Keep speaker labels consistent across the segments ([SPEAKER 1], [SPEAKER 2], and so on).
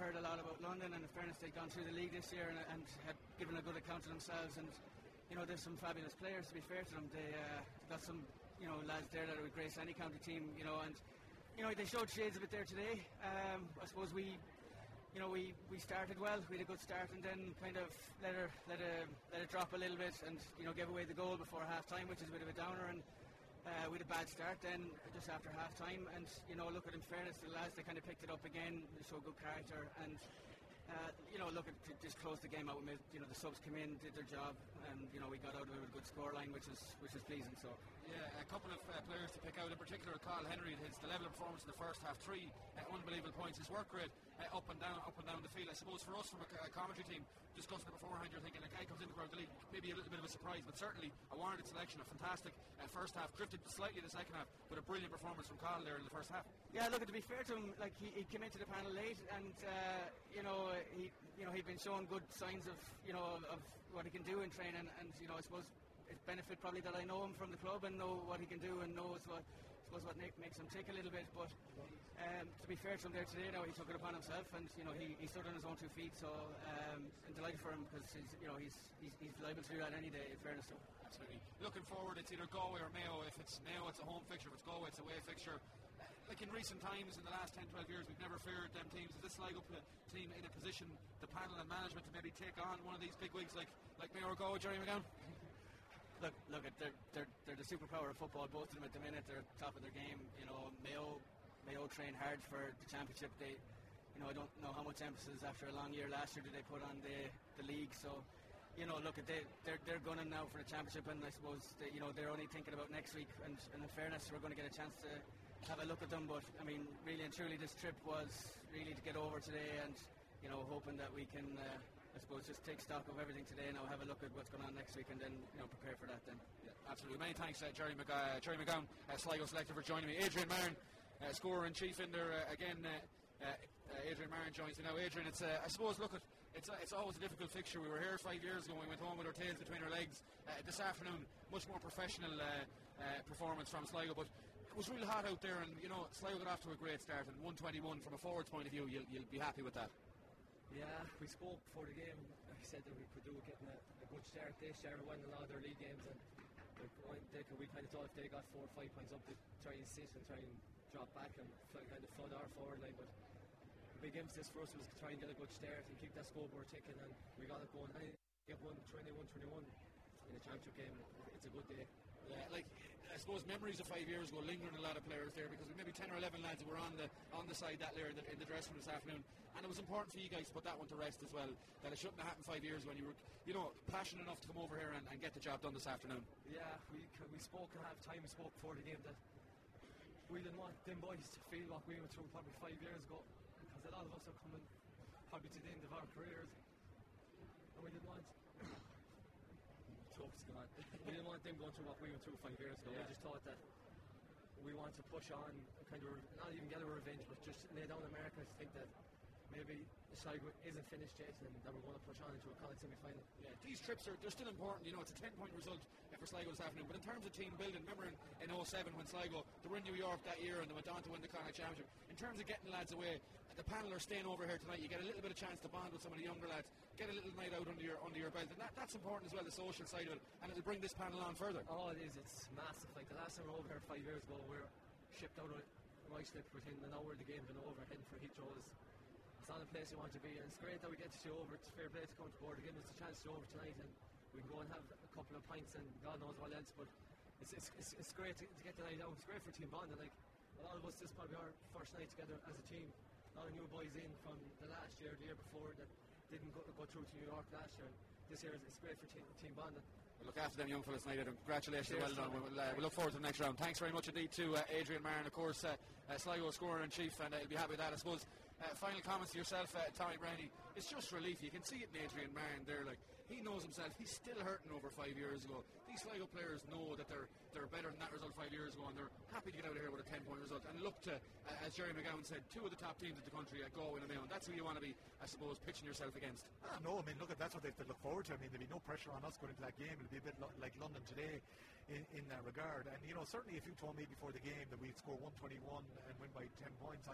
[SPEAKER 1] heard a lot about London, and in fairness, they've gone through the league this year and had given a good account of themselves. And there's some fabulous players. To be fair to them, they got some lads there that would grace any county team. And they showed shades of it there today. I suppose we started well. We had a good start, and then kind of let it drop a little bit, and gave away the goal before half time, which is a bit of a downer. And we had a bad start then just after half time, and look, at in fairness to the lads, they kind of picked it up again. They showed good character, and look, at just closed the game out. The subs came in, did their job, and we got out of it with a good scoreline, which is pleasing. So
[SPEAKER 2] yeah, a couple of players to pick out, in particular Carl Henry. The level of performance in the first half, 3 unbelievable points. His work rate up and down the field. I suppose for us from a commentary team, discussing it beforehand, you're thinking, like, guy comes in to grow the league, maybe a little bit of a surprise, but certainly a warranted selection. A fantastic first half, drifted slightly in the second half, but a brilliant performance from Carl there in the first half.
[SPEAKER 1] Yeah, look, to be fair to him, like, he came into the panel late, and he'd been showing good signs of what he can do in training, and I suppose it's benefit probably that I know him from the club and know what he can do and knows what makes him tick a little bit. But to be fair to him there today, he took it upon himself, and he stood on his own 2 feet. So I'm delighted for him, because he's liable to do that any day, in fairness to him.
[SPEAKER 2] Absolutely. Looking forward, it's either Galway or Mayo. If it's Mayo, it's a home fixture. If it's Galway, it's a away fixture. Like in recent times, in the last 10-12 years, we've never feared them teams. Is this Sligo team in a position, the panel and management, to maybe take on one of these big wigs like Mayo or Galway, Jerry McGowan?
[SPEAKER 1] Look, they're the superpower of football. Both of them at the minute, they're top of their game. Mayo train hard for the championship. They, I don't know how much emphasis after a long year last year did they put on the league. So, look, they're gunning now for the championship, and I suppose they're only thinking about next week. And in fairness, we're going to get a chance to have a look at them. But I mean, really and truly, this trip was really to get over today, and hoping that we can. I suppose just take stock of everything today and I'll have a look at what's going on next week, and then prepare for that then.
[SPEAKER 2] Yeah, absolutely. Many thanks, Jerry McGowan, Sligo selector, for joining me. Adrian Marin, scorer-in-chief in there again. Adrian Marin joins me now. Adrian, it's I suppose, look, it's always a difficult fixture. We were here 5 years ago. We went home with our tails between our legs. This afternoon, much more professional performance from Sligo, but it was really hot out there, and Sligo got off to a great start, and 121 from a forwards point of view, you'll be happy with that.
[SPEAKER 3] Yeah, we spoke before the game. I said that we could do with getting a good start. They started winning a lot of their league games, and we kind of thought if they got 4 or 5 points up, they'd try and sit and try and drop back and kind of flood our forward line. But the big emphasis for us was to try and get a good start and keep that scoreboard ticking, and we got it going. I get 21 in the championship game. It's a good day.
[SPEAKER 2] Yeah, like, I suppose memories of 5 years ago linger in a lot of players there, because we maybe 10 or 11 lads who were on the side that layer in the dressing room this afternoon, and it was important for you guys to put that one to rest as well, that it shouldn't have happened 5 years when you were passionate enough to come over here and get the job done this afternoon.
[SPEAKER 3] Yeah, we spoke at half time. We spoke before the game that we didn't want them boys to feel what we went through probably 5 years ago, because a lot of us are coming probably to the end of our careers, and we didn't want we didn't want them going through what we went through 5 years ago. Yeah. We just thought that we want to push on, kind of not even get a revenge, but just lay down America to think that maybe Sligo isn't finished yet, and that we're going to push on into a Connacht semi-final.
[SPEAKER 2] Yeah, these trips they're still important. It's a 10-point result for Sligo this afternoon, but in terms of team building, remember in 07 when Sligo, they were in New York that year and they went on to win the Connacht Championship. In terms of getting lads away, the panel are staying over here tonight. You get a little bit of chance to bond with some of the younger lads, get a little night out under your belt, and that's important as well, the social side of it, and it'll bring this panel on further.
[SPEAKER 3] Oh, it is. It's massive. Like the last time we were over here 5 years ago, we were shipped out of Ruislip within an hour of the game, been over, heading for Heathrow. It's not a place you want to be, and it's great that we get to show over. It's a fair play to come to board again. It's a chance to show over tonight, and we can go and have a couple of pints and God knows what else. But it's great to get the night out. It's great for team bonding. Like a lot of us, this is probably our first night together as a team. A lot of new boys in from the last year, the year before, that didn't go through to New York last year. This year it's great for team bonding.
[SPEAKER 2] We'll look after them young fellas tonight, and congratulations. Well done. We'll look forward to the next round. Thanks very much indeed to Adrian Marin, of course, Sligo scorer-in-chief, and he'll be happy with that, I suppose. Final comments to yourself, Tommy Brownie. It's just relief. You can see it in Adrian Marin there. Like, he knows himself. He's still hurting over 5 years ago. These Sligo players know that they're better than that result 5 years ago, and they're happy to get out of here with a 10-point result and look to, as Jerry McGowan said, 2 of the top teams in the country at Galway and Mayo. That's who you want to be, I suppose, pitching yourself against.
[SPEAKER 4] No, I mean, look, that's what they have to look forward to. I mean, there'll be no pressure on us going into that game. It'll be a bit like London today in that regard. And certainly if you told me before the game that we'd score 121 and win by 10 points, I would have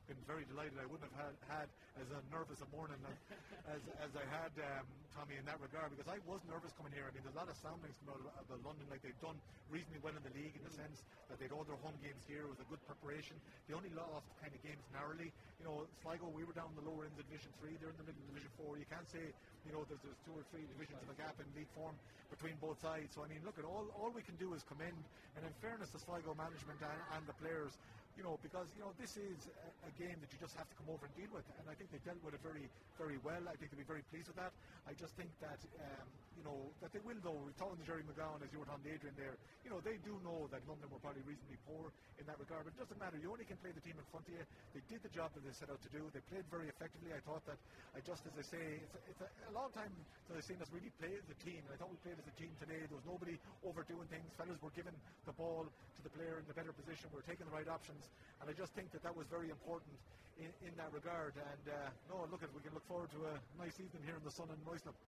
[SPEAKER 4] been very delighted. I wouldn't have had as nervous a morning as I had, Tommy, in that regard, because I was nervous coming here. I mean, there's a lot of soundings come out of London, like they've done reasonably well in the league in the sense that they'd all their home games here with a good preparation. They only lost kind of games narrowly. You know, Sligo, we were down the lower ends of Division 3, they're in the middle of Division 4. You can't say, you know, there's 2 or 3 divisions of a gap in league form between both sides. So, I mean, look, all we can do is commend, and in fairness to Sligo management and the players, you know, because, you know, this is a game that you just have to come over and deal with, and I think they dealt with it very, very well. I think they'll be very pleased with that. I just think that, you know, that they will, though, we're talking to Jerry McGowan, as you were talking to Adrian there, you know, they do know that London were probably reasonably poor in that regard, but it doesn't matter. You only can play the team in front of you. They did the job that they set out to do. They played very effectively. I thought that, just as I say, it's a long time that I've seen us really play as a team, and I thought we played as a team today. There was nobody overdoing things. Fellas were giving the ball to the player in the better position. We were taking the right options, and I just think that was very important in that regard. And no, look, we can look forward to a nice evening here in the sun in Islip.